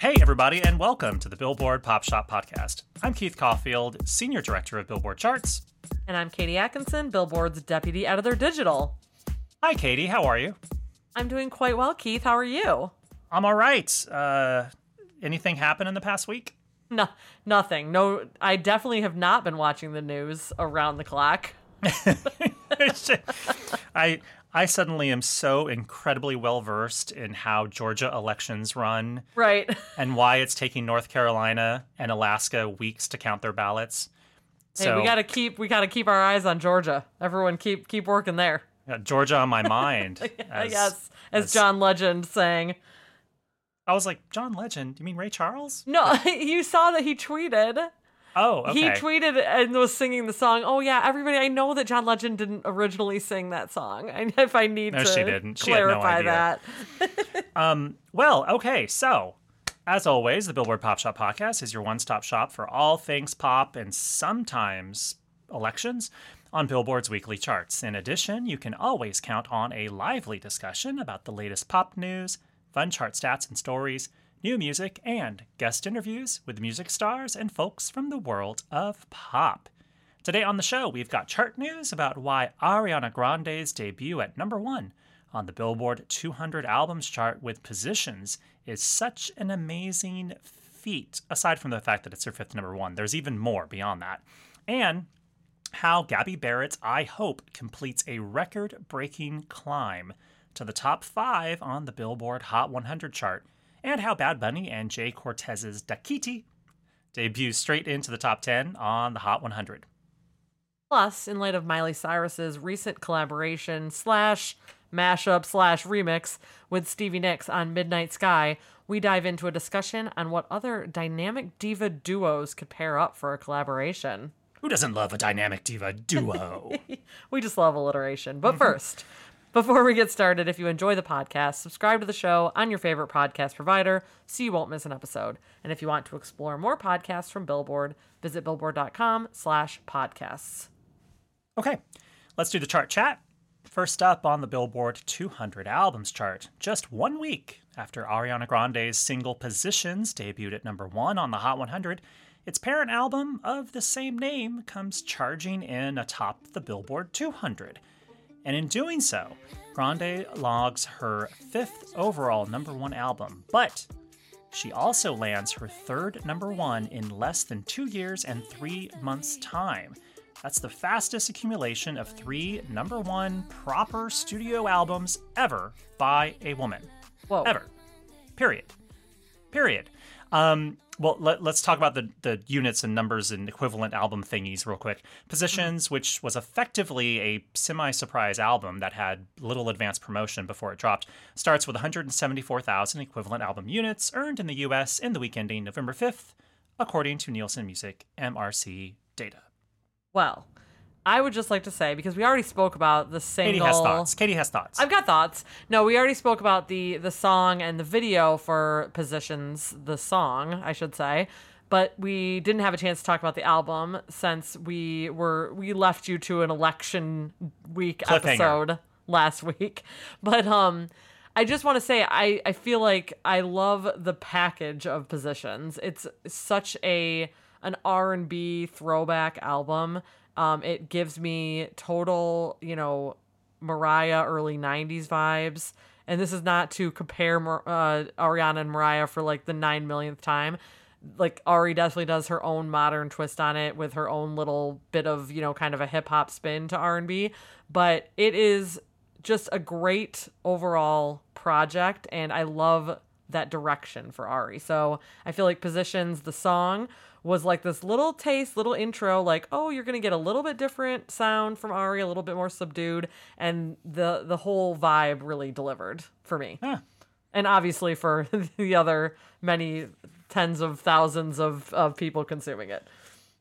Hey, everybody, and welcome to the Billboard Pop Shop Podcast. I'm Keith Caulfield, Senior Director of Billboard Charts. And I'm Katie Atkinson, Billboard's Deputy Editor Digital. Hi, Katie. How are you? I'm doing quite well, Keith. How are you? I'm all right. Anything happen in the past week? No, nothing. No, I definitely have not been watching the news around the clock. I suddenly am so incredibly well-versed in how Georgia elections run. Right. And why it's taking North Carolina and Alaska weeks to count their ballots. Hey, we gotta keep our eyes on Georgia. Everyone keep working there. Georgia on my mind. As John Legend sang. I was like, John Legend? You mean Ray Charles? No, you saw that he tweeted. Oh, okay. He tweeted and was singing the song. Oh, yeah, everybody, I know that John Legend didn't originally sing that song. If I need to she didn't. She clarify had no idea. that. Well, okay, so, as always, the Billboard Pop Shop Podcast is your one-stop shop for all things pop and sometimes elections on Billboard's weekly charts. In addition, you can always count on a lively discussion about the latest pop news, fun chart stats and stories, new music, and guest interviews with music stars and folks from the world of pop. Today on the show, we've got chart news about why Ariana Grande's debut at number 1 on the Billboard 200 Albums chart with Positions is such an amazing feat, aside from the fact that it's her 5th number 1. There's even more beyond that. And how Gabby Barrett's I Hope completes a record-breaking climb to the top 5 on the Billboard Hot 100 chart, and how Bad Bunny and Jay Cortez's Dakiti debut straight into the top 10 on the Hot 100. Plus, in light of Miley Cyrus's recent collaboration / mashup / remix with Stevie Nicks on Midnight Sky, we dive into a discussion on what other dynamic diva duos could pair up for a collaboration. Who doesn't love a dynamic diva duo? We just love alliteration. But first, before we get started, if you enjoy the podcast, subscribe to the show on your favorite podcast provider so you won't miss an episode. And if you want to explore more podcasts from Billboard, visit billboard.com/podcasts. Okay, let's do the chart chat. First up on the Billboard 200 Albums chart, just 1 week after Ariana Grande's single Positions debuted at number 1 on the Hot 100, its parent album of the same name comes charging in atop the Billboard 200. And in doing so, Grande logs her 5th overall number 1 album, but she also lands her 3rd number 1 in less than 2 years and 3 months' time. That's the fastest accumulation of 3 number 1 proper studio albums ever by a woman. Whoa. Ever. Period. Well, let's talk about the units and numbers and equivalent album thingies real quick. Positions, which was effectively a semi-surprise album that had little advanced promotion before it dropped, starts with 174,000 equivalent album units earned in the U.S. in the week ending November 5th, according to Nielsen Music MRC data. Well, I would just like to say, because we already spoke about the single... Katie has thoughts. I've got thoughts. No, we already spoke about the song and the video for Positions, the song, I should say. But we didn't have a chance to talk about the album since we left you to an election week episode last week. But I just want to say, I feel like I love the package of Positions. It's such an R&B throwback album. It gives me total, Mariah early 90s vibes. And this is not to compare Ariana and Mariah for like the 9 millionth time. Like Ari definitely does her own modern twist on it with her own little bit of, kind of a hip hop spin to R&B. But it is just a great overall project. And I love that direction for Ari. So I feel like Positions, the song, was like this little taste, little intro, like, oh, you're going to get a little bit different sound from Ari, a little bit more subdued, and the whole vibe really delivered for me. Huh. And obviously for the other many tens of thousands of people consuming it.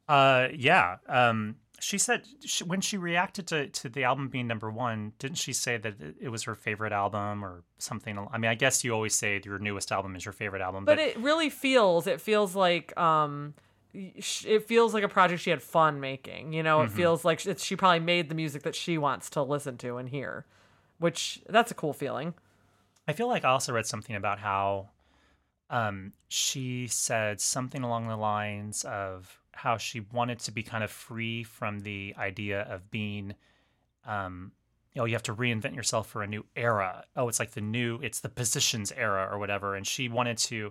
She said when she reacted to the album being number 1, didn't she say that it was her favorite album or something? I mean, I guess you always say your newest album is your favorite album. But it really feels like it feels like a project she had fun making. It feels like she probably made the music that she wants to listen to and hear, which that's a cool feeling. I feel like I also read something about how She said something along the lines of how she wanted to be kind of free from the idea of being, you have to reinvent yourself for a new era. Oh, it's like it's the positions era or whatever. And she wanted to,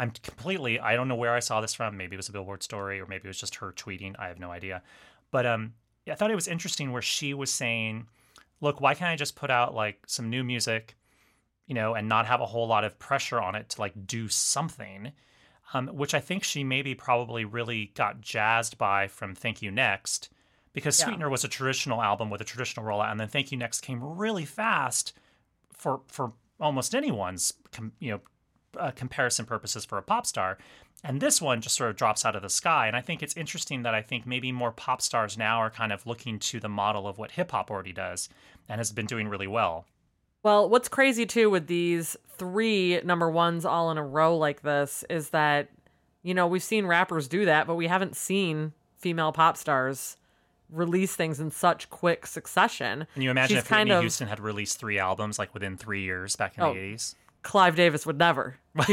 I don't know where I saw this from. Maybe it was a Billboard story or maybe it was just her tweeting. I have no idea. But I thought it was interesting where she was saying, look, why can't I just put out like some new music, and not have a whole lot of pressure on it to like do something, which I think she maybe probably really got jazzed by from Thank You Next, because Yeah. Sweetener was a traditional album with a traditional rollout, and then Thank You Next came really fast for almost anyone's comparison purposes for a pop star. And this one just sort of drops out of the sky. And I think it's interesting that I think maybe more pop stars now are kind of looking to the model of what hip hop already does and has been doing really well. Well, what's crazy too with these 3 number ones all in a row like this is that, we've seen rappers do that, but we haven't seen female pop stars release things in such quick succession. Can you imagine if Whitney Houston had released 3 albums like within 3 years back in the 80s? Clive Davis would never. He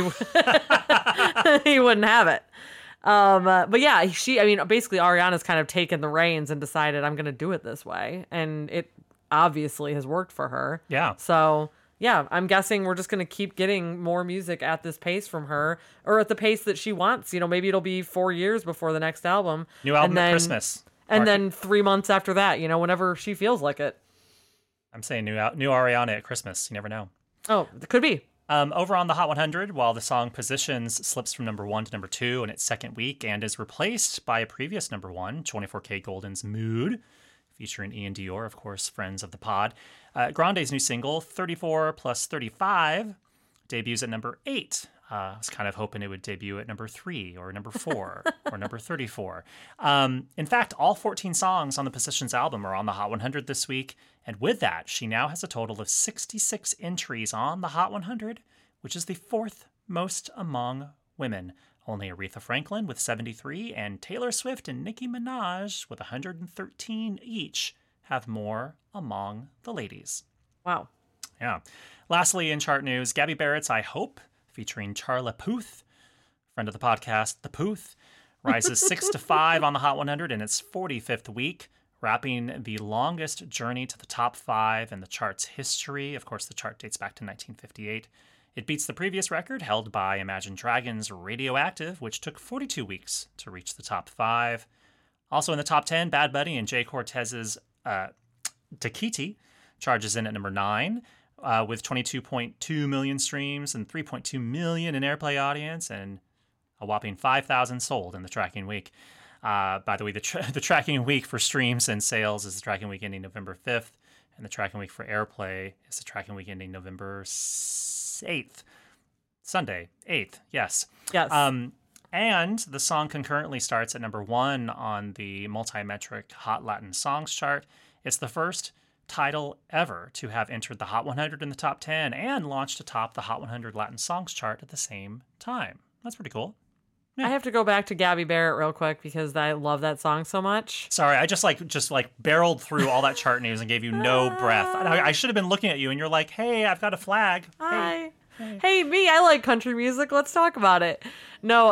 wouldn't have it. But yeah, basically Ariana's kind of taken the reins and decided I'm going to do it this way. And it obviously has worked for her. Yeah. So yeah, I'm guessing we're just going to keep getting more music at this pace from her, or at the pace that she wants. Maybe it'll be 4 years before the next album. New album at Christmas. And then 3 months after that, whenever she feels like it. I'm saying new Ariana at Christmas. You never know. Oh, it could be. Over on the Hot 100, while the song Positions slips from number 1 to number 2 in its second week and is replaced by a previous number 1, 24K Golden's Mood, featuring Ian Dior, of course, friends of the pod. Grande's new single, 34 plus 35, debuts at number 8. I was kind of hoping it would debut at number 3 or number 4 or number 34. In fact, all 14 songs on the Positions album are on the Hot 100 this week. And with that, she now has a total of 66 entries on the Hot 100, which is the 4th most among women. Only Aretha Franklin with 73 and Taylor Swift and Nicki Minaj with 113 each have more among the ladies. Wow. Yeah. Lastly, in chart news, Gabby Barrett's I Hope, featuring Charla Puth, friend of the podcast, The Puth, rises 6 to 5 on the Hot 100 in its 45th week, wrapping the longest journey to the top 5 in the chart's history. Of course, the chart dates back to 1958. It beats the previous record held by Imagine Dragons' Radioactive, which took 42 weeks to reach the top 5. Also in the top 10, Bad Bunny and Jay Cortez's Takiti charges in at number 9, with 22.2 million streams and 3.2 million in airplay audience and a whopping 5,000 sold in the tracking week. By the way, the tracking week for streams and sales is the tracking week ending November 5th, and the tracking week for airplay is the tracking week ending November 8th. Sunday, 8th, yes. Yes. And the song concurrently starts at number 1 on the multi-metric Hot Latin Songs chart. It's the first title ever to have entered the Hot 100 in the top 10 and launched atop the Hot 100 Latin Songs chart at the same time. That's pretty cool. I have to go back to Gabby Barrett real quick because I love that song so much. Sorry, I just barreled through all that chart news and gave you no breath. I should have been looking at you and you're like, hey, I've got a flag. Hi. Hey, me, I like country music. Let's talk about it. No,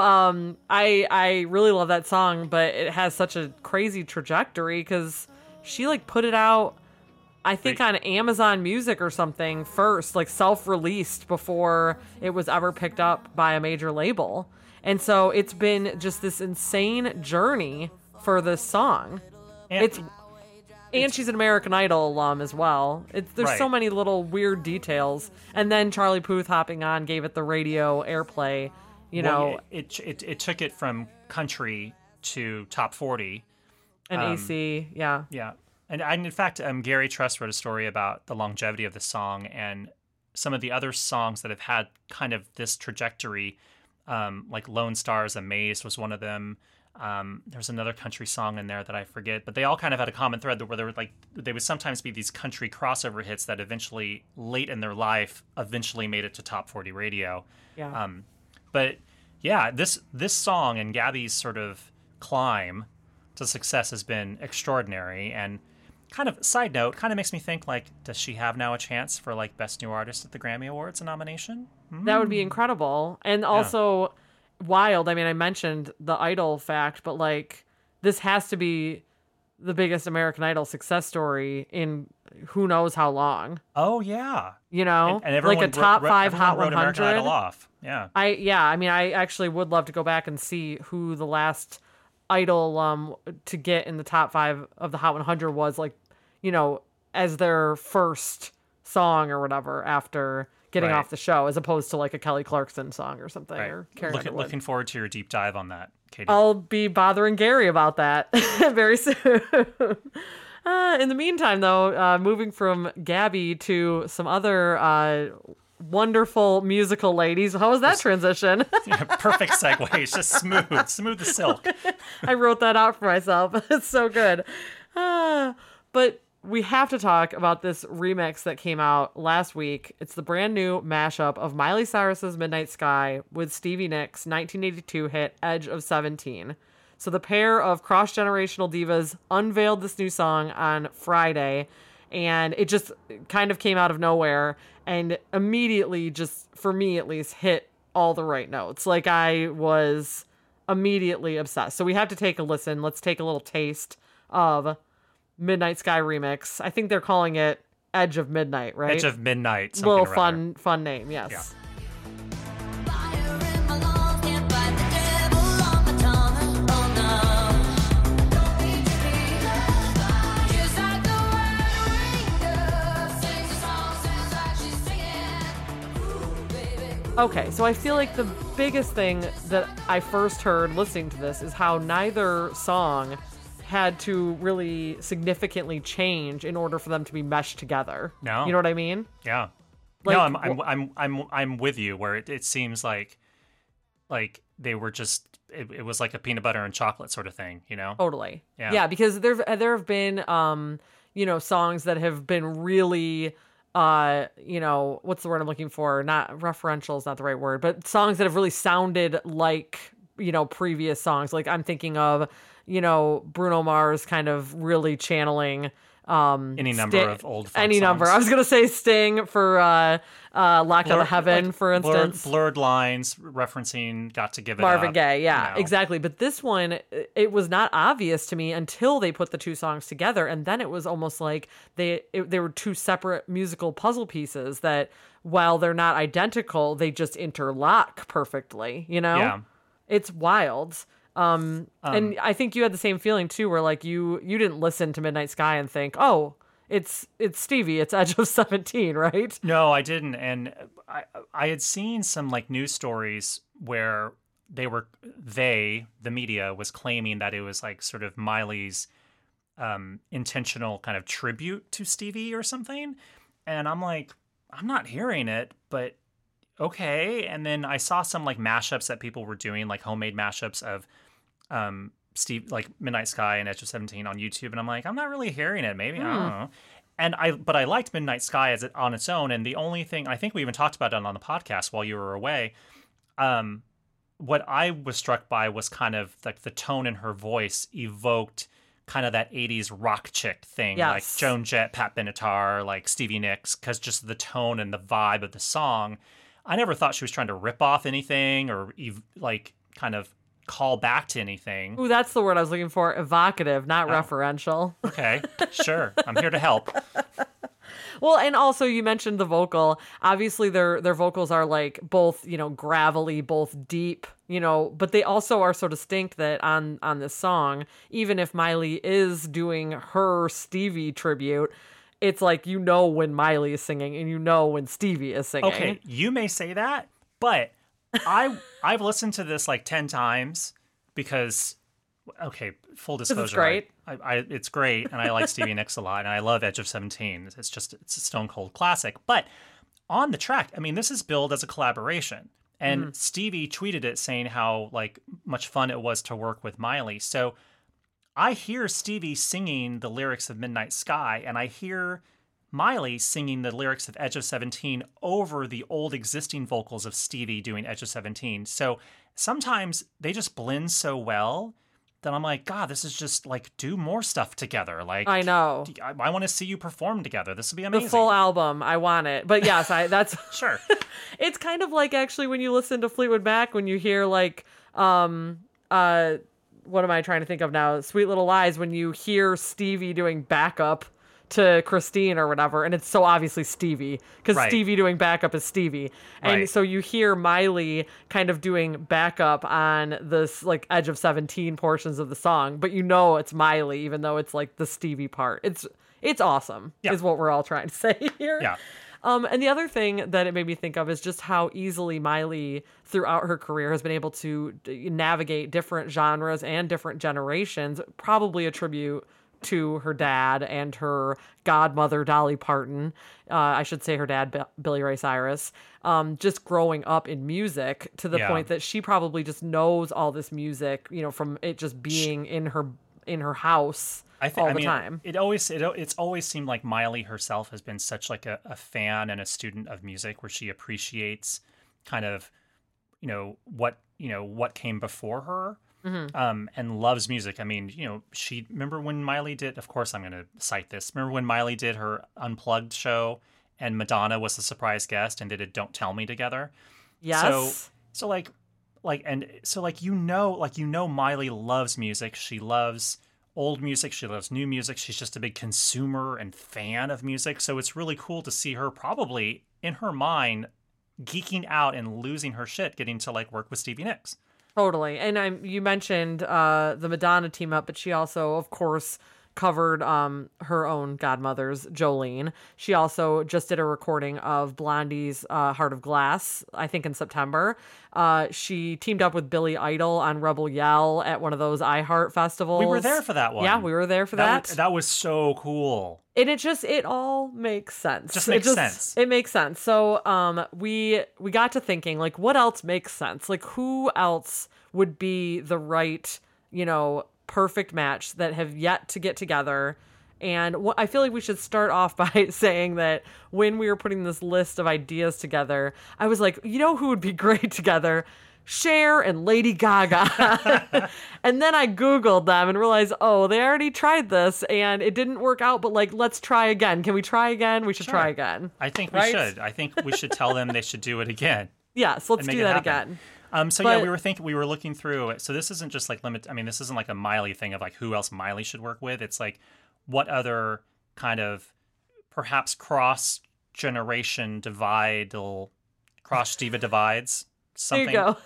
I really love that song, but it has such a crazy trajectory because she put it out, I think, on Amazon Music or something first, self-released before it was ever picked up by a major label. And so it's been just this insane journey for this song. And she's an American Idol alum as well. There's so many little weird details. And then Charlie Puth hopping on gave it the radio airplay. It took it from country to top 40. And AC, yeah. Yeah. And in fact, Gary Truss wrote a story about the longevity of the song and some of the other songs that have had kind of this trajectory. Like Lone Star's Amazed was one of them. There's another country song in there that I forget, but they all kind of had a common thread where they would sometimes be these country crossover hits that eventually, late in their life, eventually made it to top 40 radio. Yeah. But yeah, this song and Gabby's sort of climb to success has been extraordinary, and kind of side note, kind of makes me think, like, does she have now a chance for, like, Best New Artist at the Grammy Awards, a nomination? That would be incredible. And also wild. I mean, I mentioned the Idol fact, but like this has to be the biggest American Idol success story in who knows how long. Oh yeah. You know, and everyone like a top five Hot wrote 100. American Idol off. Yeah. I mean, I actually would love to go back and see who the last Idol to get in the top 5 of the Hot 100 was, like, you know, as their first song or whatever after getting off the show, as opposed to like a Kelly Clarkson song or something. Or Carrie Underwood. Looking forward to your deep dive on that, Katie. I'll be bothering Gary about that very soon. In the meantime, though, moving from Gabby to some other wonderful musical ladies. How was that transition? Perfect segue. It's just smooth as silk. I wrote that out for myself. It's so good. But we have to talk about this remix that came out last week. It's the brand new mashup of Miley Cyrus's Midnight Sky with Stevie Nicks' 1982 hit Edge of 17. So the pair of cross-generational divas unveiled this new song on Friday, and it just kind of came out of nowhere and immediately, just for me at least, hit all the right notes. Like, I was immediately obsessed. So we have to take a listen. Let's take a little taste of Midnight Sky remix. I think they're calling it Edge of Midnight, right? Edge of Midnight. Little fun name, yes. Yeah. Okay, so I feel like the biggest thing that I first heard listening to this is how neither song had to really significantly change in order for them to be meshed together. No, you know what I mean? Yeah. Like, no, I'm with you. Where it seems like they were just it was like a peanut butter and chocolate sort of thing, you know? Totally. Yeah. Because there have been you know, songs that have been really you know, what's the word I'm looking for? Not referential is not the right word, but songs that have really sounded like, you know, previous songs. Like I'm thinking of, you know, Bruno Mars kind of really channeling any number of old folk any songs. number. I was gonna say Sting for Locked Out of Heaven, like, for instance. Blurred Lines referencing Got to Give It Marvin Up. Gaye, yeah, you know. exactly. But this one, it was not obvious to me until they put the two songs together, and then it was almost like they were two separate musical puzzle pieces that, while they're not identical, they just interlock perfectly. You know, Yeah. It's wild. And I think you had the same feeling too, where like you didn't listen to Midnight Sky and think, oh, it's Stevie, it's Edge of 17, right? No, I didn't. And I had seen some like news stories where the media was claiming that it was like sort of Miley's intentional kind of tribute to Stevie or something. And I'm like, I'm not hearing it, but okay. And then I saw some like mashups that people were doing, like homemade mashups of Steve, like Midnight Sky and Edge of 17 on YouTube, and I'm like, I'm not really hearing it. Maybe I don't know. And but I liked Midnight Sky as it on its own. And the only thing, I think we even talked about it on the podcast while you were away. What I was struck by was kind of like the tone in her voice evoked kind of that 80s rock chick thing, yes. like Joan Jett, Pat Benatar, like Stevie Nicks, because just the tone and the vibe of the song. I never thought she was trying to rip off anything or like kind of call back to anything. Ooh, that's the word I was looking for. Evocative, not referential. Okay, sure. I'm here to help. Well, and also you mentioned the vocal. Obviously, their vocals are like both, you know, gravelly, both deep, you know, but they also are so distinct that on this song, even if Miley is doing her Stevie tribute, it's like, you know, when Miley is singing and you know when Stevie is singing. Okay, you may say that, but I've listened to this like 10 times because, okay, full disclosure, it's great. It's great, and I like Stevie Nicks a lot, and I love Edge of 17. It's a stone cold classic. But on the track, I mean, this is billed as a collaboration, and Stevie tweeted it saying how like much fun it was to work with Miley. So I hear Stevie singing the lyrics of Midnight Sky, and I hear Miley singing the lyrics of Edge of 17 over the old existing vocals of Stevie doing Edge of 17. So sometimes they just blend so well then I'm like, God, this is just like do more stuff together. Like I know. I want to see you perform together. This would be The amazing. full album, I want it. But yes, that's Sure. it's kind of like actually when you listen to Fleetwood Mac, when you hear like what am I trying to think of now? Sweet Little Lies, when you hear Stevie doing backup to Christine or whatever, and it's so obviously Stevie, because Right. Stevie doing backup is Stevie. And Right. so you hear Miley kind of doing backup on this like Edge of 17 portions of the song, but you know it's Miley, even though it's like the Stevie part. It's awesome, Yeah. is what we're all trying to say here. Yeah. And the other thing that it made me think of is just how easily Miley, throughout her career, has been able to navigate different genres and different generations, probably attribute to her dad and her godmother, Dolly Parton. I should say her dad, Billy Ray Cyrus. Just growing up in music to the Yeah. point that she probably just knows all this music, from it just being in her house all the time. It's always seemed like Miley herself has been such like a fan and a student of music, where she appreciates kind of, what came before her, and loves music. I mean, remember when Miley did, of course I'm going to cite this. Remember when Miley did her Unplugged show and Madonna was the surprise guest and they did Don't Tell Me together? Yes. So Miley loves music. She loves old music. She loves new music. She's just a big consumer and fan of music. So it's really cool to see her probably in her mind geeking out and losing her shit, getting to like work with Stevie Nicks. Totally. And you mentioned the Madonna team up, but she also, of course, covered her own godmother's Jolene. She also just did a recording of Blondie's Heart of Glass, I think in September. She teamed up with Billy Idol on Rebel Yell at one of those iHeart festivals. We were there for that one. Yeah, we were there for that. That was so cool. And it all makes sense. Just makes sense. It makes sense. So we got to thinking, like, what else makes sense? Like, who else would be the right, perfect match that have yet to get together? And I feel like we should start off by saying that when we were putting this list of ideas together, I was like, who would be great together? Cher and Lady Gaga. And then I Googled them and realized, oh, they already tried this and it didn't work out, but like, let's try again. Can we try again? We should try again. I think we should. I think we should tell them they should do it again. Yes, let's do that again. We were looking through it. So this isn't just like this isn't like a Miley thing of like who else Miley should work with. It's like what other kind of perhaps cross generation cross diva divides. Something. There you go.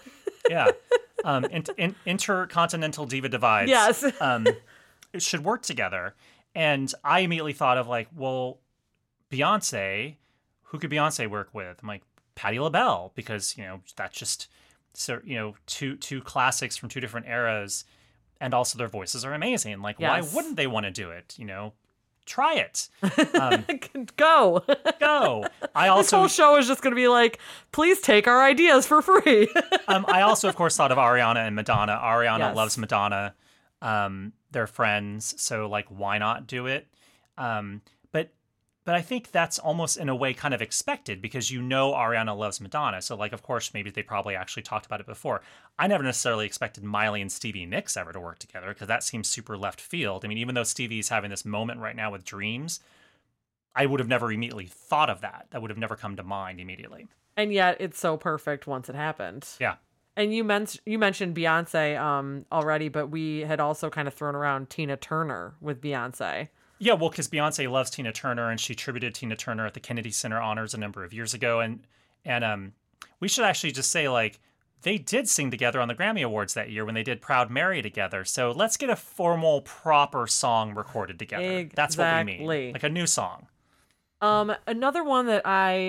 Yeah. Intercontinental diva divides. Yes. It should work together. And I immediately thought of like, well, Beyonce, who could Beyonce work with? I'm like, Patti LaBelle, because, that's just two classics from two different eras, and also their voices are amazing. Like, yes. Why wouldn't they want to do it? Try it. Go. This whole show is just going to be like, please take our ideas for free. I also, of course, thought of Ariana and Madonna. Ariana Yes. loves Madonna. They're friends, so like, why not do it? But I think that's almost in a way kind of expected because Ariana loves Madonna. So like, of course, maybe they probably actually talked about it before. I never necessarily expected Miley and Stevie Nicks ever to work together because that seems super left field. I mean, even though Stevie's having this moment right now with Dreams, I would have never immediately thought of that. That would have never come to mind immediately. And yet it's so perfect once it happened. Yeah. And you mentioned Beyonce already, but we had also kind of thrown around Tina Turner with Beyonce. Yeah, well, because Beyonce loves Tina Turner, and she tributed Tina Turner at the Kennedy Center Honors a number of years ago. And we should actually just say, like, they did sing together on the Grammy Awards that year when they did Proud Mary together. So let's get a formal, proper song recorded together. Exactly. That's what we mean. Like a new song. Another one that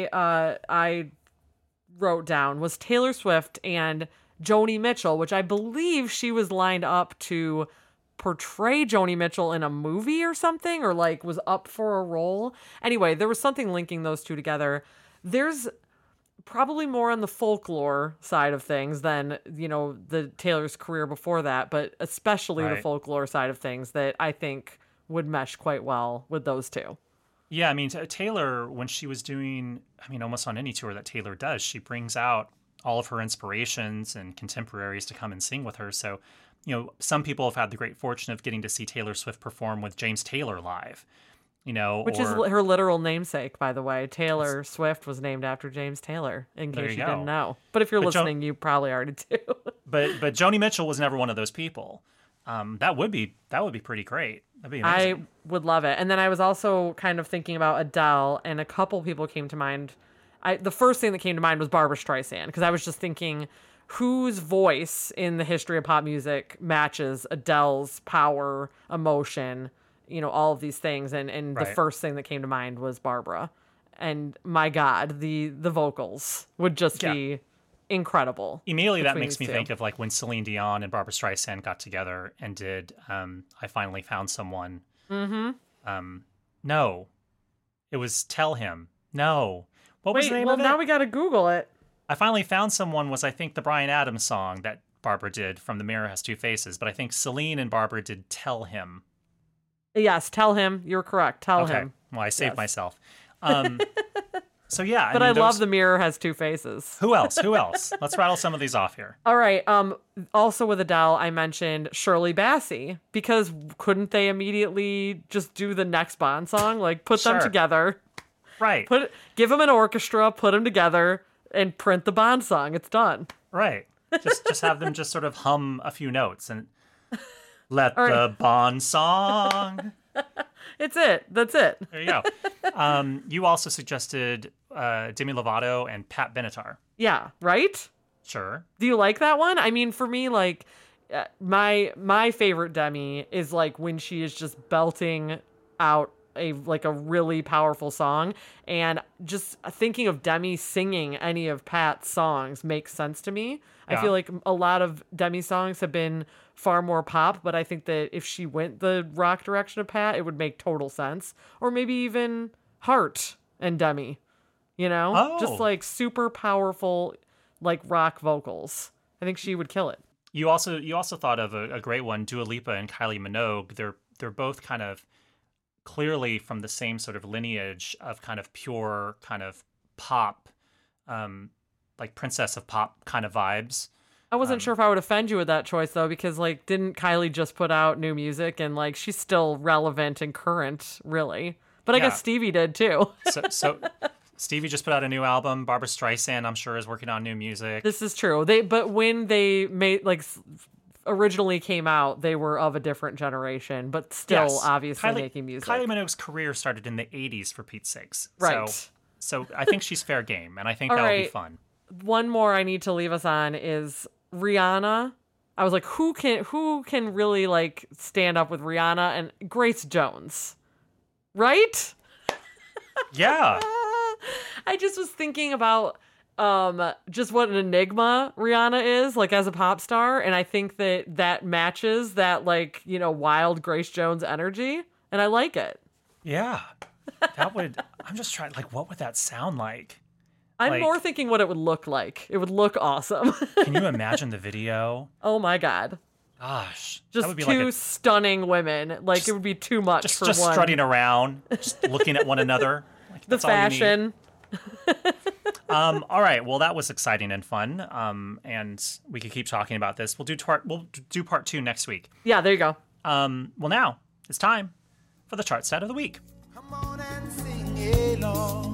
I wrote down was Taylor Swift and Joni Mitchell, which I believe she was lined up to portray Joni Mitchell in a movie or something, or like was up for a role. Anyway, there was something linking those two together. There's probably more on the folklore side of things than, the Taylor's career before that, but especially the folklore side of things that I think would mesh quite well with those two. Yeah, I mean, Taylor, when she was doing, almost on any tour that Taylor does, she brings out all of her inspirations and contemporaries to come and sing with her. So, you know, some people have had the great fortune of getting to see Taylor Swift perform with James Taylor live, you know, Which is her literal namesake, by the way. Taylor Swift was named after James Taylor, in case you didn't know. But if you're listening, you probably already do. but Joni Mitchell was never one of those people. That would be pretty great. That'd be amazing. I would love it. And then I was also kind of thinking about Adele, and a couple people came to mind. The first thing that came to mind was Barbra Streisand, because I was just thinking, whose voice in the history of pop music matches Adele's power, emotion, you know, all of these things. And the first thing that came to mind was Barbara. And my God, the vocals would just be incredible. Immediately that makes me think of like when Celine Dion and Barbra Streisand got together and did I Finally Found Someone. No. It was Tell Him. No. What was the name of it? Now we got to Google it. I Finally Found Someone was, I think, the Bryan Adams song that Barbara did from The Mirror Has Two Faces, but I think Celine and Barbara did Tell Him. Yes, Tell Him. You're correct. Tell him. Well, I saved myself. So yeah, but I love The Mirror Has Two Faces. Who else? Let's rattle some of these off here. All right. Also with Adele, I mentioned Shirley Bassey, because couldn't they immediately just do the next Bond song? Like put them together. Right. Give them an orchestra, put them together, and print the Bond song. It's done. Right. Just have them just sort of hum a few notes and let the Bond song. That's it. There you go. You also suggested Demi Lovato and Pat Benatar. Yeah, right? Sure. Do you like that one? I mean, for me, like, my favorite Demi is like when she is just belting out a really powerful song, and just thinking of Demi singing any of Pat's songs makes sense to me. Yeah. I feel like a lot of Demi songs have been far more pop, but I think that if she went the rock direction of Pat, it would make total sense. Or maybe even Heart and Demi, you know? Just like super powerful, like rock vocals. I think she would kill it. You also thought of a great one, Dua Lipa and Kylie Minogue. They're both kind of clearly from the same sort of lineage of kind of pure kind of pop, like princess of pop kind of vibes. I wasn't sure if I would offend you with that choice, though, because, like, didn't Kylie just put out new music, and, like, she's still relevant and current, really. But I guess Stevie did, too. So Stevie just put out a new album. Barbra Streisand, I'm sure, is working on new music. This is true. But when they made, like, originally came out, they were of a different generation, but still obviously making music. Kylie Minogue's career started in the 80s, for Pete's sakes. Right. So I think she's fair game, and I think that would be fun. One more I need to leave us on is Rihanna. I was like, who can really like stand up with Rihanna? And Grace Jones, right? Yeah. I just was thinking about just what an enigma Rihanna is like as a pop star, and I think that matches that, like, you know, wild Grace Jones energy, and I like it. Yeah, I'm just trying, like, what would that sound like? I'm more thinking what it would look like. It would look awesome. Can you imagine the video? Oh my God. Gosh. Just that would be two stunning women. Like, it would be too much for one. Just strutting around, just looking at one another. Like, the fashion. All right. Well, that was exciting and fun. And we could keep talking about this. We'll do part 2 next week. Yeah, there you go. Well, now it's time for the chart stat of the week. Come on and sing along.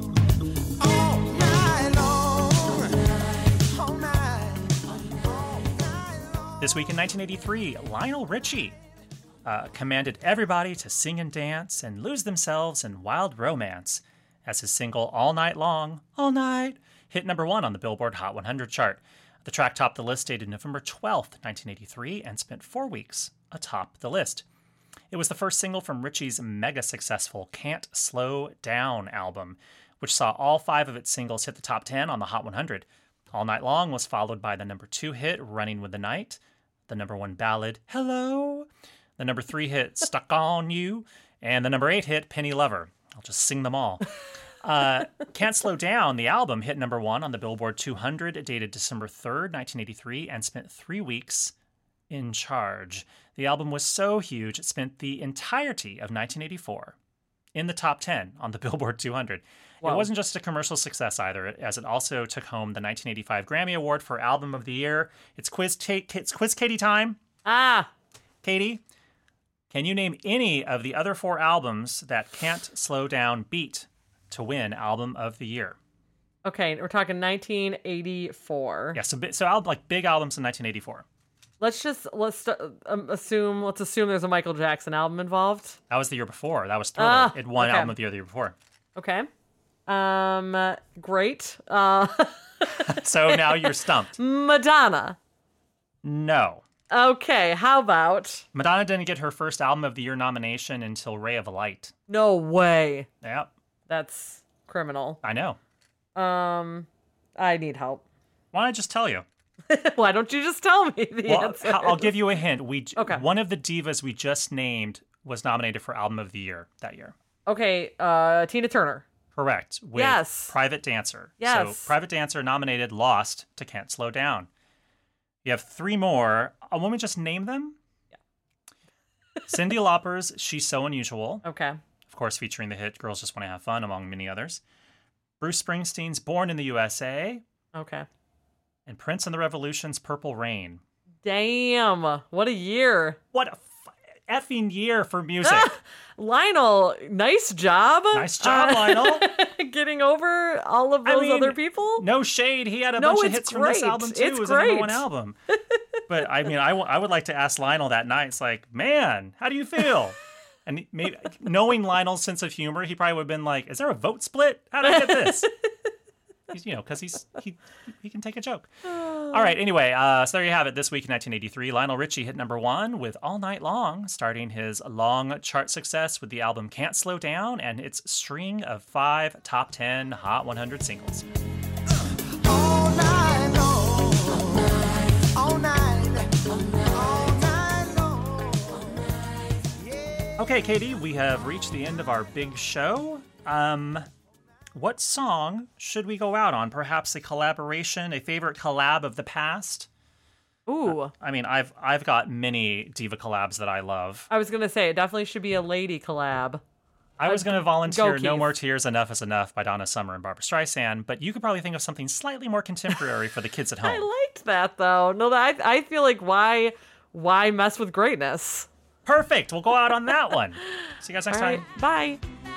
This week in 1983, Lionel Richie commanded everybody to sing and dance and lose themselves in wild romance as his single All Night Long, All Night hit number 1 on the Billboard Hot 100 chart. The track topped the list dated November 12th, 1983, and spent 4 weeks atop the list. It was the first single from Richie's mega-successful Can't Slow Down album, which saw all 5 of its singles hit the top 10 on the Hot 100. All Night Long was followed by the number 2 hit, Running with the Night, the number 1 ballad, Hello, the number 3 hit, Stuck on You, and the number 8 hit, Penny Lover. I'll just sing them all. Can't Slow Down, the album, hit number 1 on the Billboard 200, dated December 3rd, 1983, and spent 3 weeks in charge. The album was so huge, it spent the entirety of 1984 in the top 10 on the Billboard 200. Wow. It wasn't just a commercial success either, as it also took home the 1985 Grammy Award for Album of the Year. It's Quiz Katie time. Ah, Katie, can you name any of the other 4 albums that Can't Slow Down beat to win Album of the Year? okay. We're talking 1984. Yeah, so like big albums in 1984. Let's assume there's a Michael Jackson album involved. That was the year before. That was Thriller. It won okay. Album of the year before. Okay. Great. So now you're stumped. Madonna. No. Okay, how about? Madonna didn't get her first Album of the Year nomination until Ray of Light. No way. Yep. That's criminal. I know. I need help. Why don't I just tell you? Why don't you just tell me the answer? I'll give you a hint. Okay. One of the divas we just named was nominated for Album of the Year that year. Okay, Tina Turner. Correct. With Yes. Private Dancer. Yes. So Private Dancer nominated, lost to Can't Slow Down. You have 3 more. Want me to just name them? Yeah. Cyndi Lauper's She's So Unusual. Okay. Of course, featuring the hit Girls Just Want to Have Fun, among many others. Bruce Springsteen's Born in the USA. Okay. And Prince and the Revolution's Purple Rain. Damn, what a year. What a effing year for music. Lionel, nice job. Nice job, Lionel. Getting over all of those other people. No shade. He had a bunch of hits from this album, too. It's It was great. a number 1 album. But, I mean, I would like to ask Lionel that night. It's like, man, how do you feel? And maybe knowing Lionel's sense of humor, he probably would have been like, is there a vote split? How did I get this? Because he can take a joke. All right, anyway, so there you have it. This week in 1983, Lionel Richie hit number 1 with All Night Long, starting his long chart success with the album Can't Slow Down and its string of 5 top 10 Hot 100 singles. All night long. All night. All night long. Yeah. Okay, Katie, we have reached the end of our big show. What song should we go out on? Perhaps a collaboration, a favorite collab of the past? Ooh. I mean, I've got many diva collabs that I love. I was going to say, it definitely should be a lady collab. I was going to volunteer Keith. No More Tears, Enough is Enough by Donna Summer and Barbra Streisand, but you could probably think of something slightly more contemporary for the kids at home. I liked that, though. No, I feel like why mess with greatness? Perfect. We'll go out on that one. See you guys next All right, time. bye.